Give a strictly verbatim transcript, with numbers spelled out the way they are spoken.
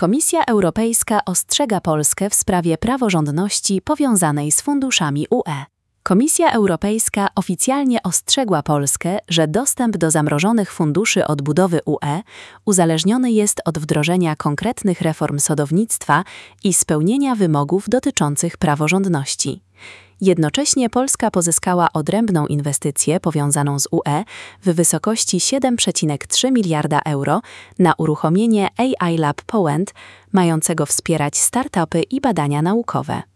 Komisja Europejska ostrzega Polskę w sprawie praworządności powiązanej z funduszami U E. Komisja Europejska oficjalnie ostrzegła Polskę, że dostęp do zamrożonych funduszy odbudowy U E uzależniony jest od wdrożenia konkretnych reform sądownictwa i spełnienia wymogów dotyczących praworządności. Jednocześnie Polska pozyskała odrębną inwestycję powiązaną z U E w wysokości siedem przecinek trzy miliarda euro na uruchomienie A I Lab Poland, mającego wspierać startupy i badania naukowe.